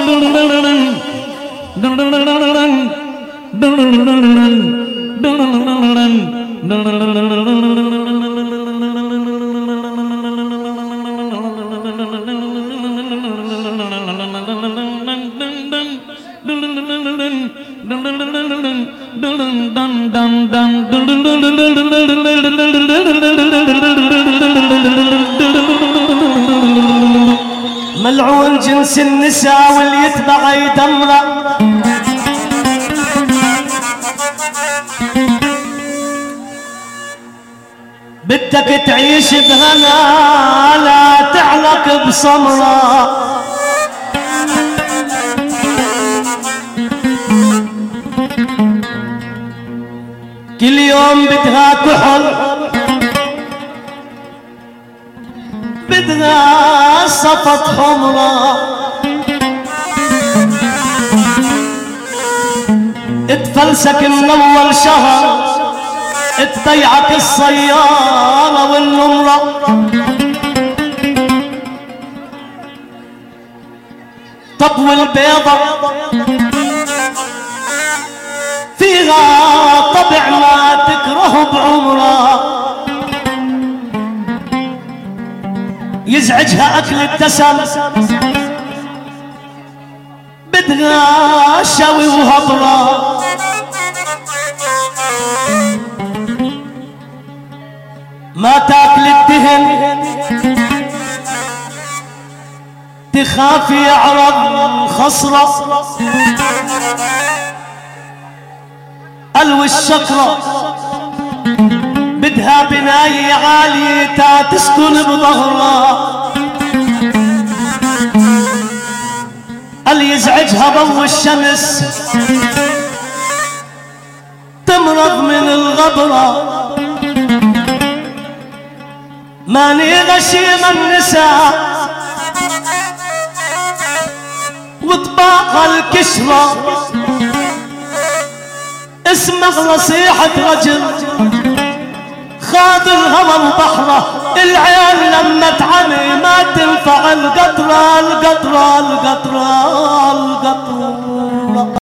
ملعون جنس النساء واللي يتبع يدمره. بدك تعيش بهنا لا تعلق بصمرة. كل يوم بدها كحل، بدها صفت حمرة. اتفلسك من اول شهر، تضيعك السيارة والنمرة. طب والبيضة فيها طبع ما تكره بعمره. يزعجها اكل الدسم، بدها شوي وهبره. ما تاكل الدهن، تخاف يعرض خصرة. قلو الشكرة بدها بناية عالية تسكن بظهرها. قال يزعجها ضوء الشمس، تمرض من الغبرة. ماني غشيم النساء وطباق الكشرة. اسمع نصيحة رجل خاض الهوى وبحره. العين لما تعمي ما تنفع القطرة القطرة القطرة القطرة.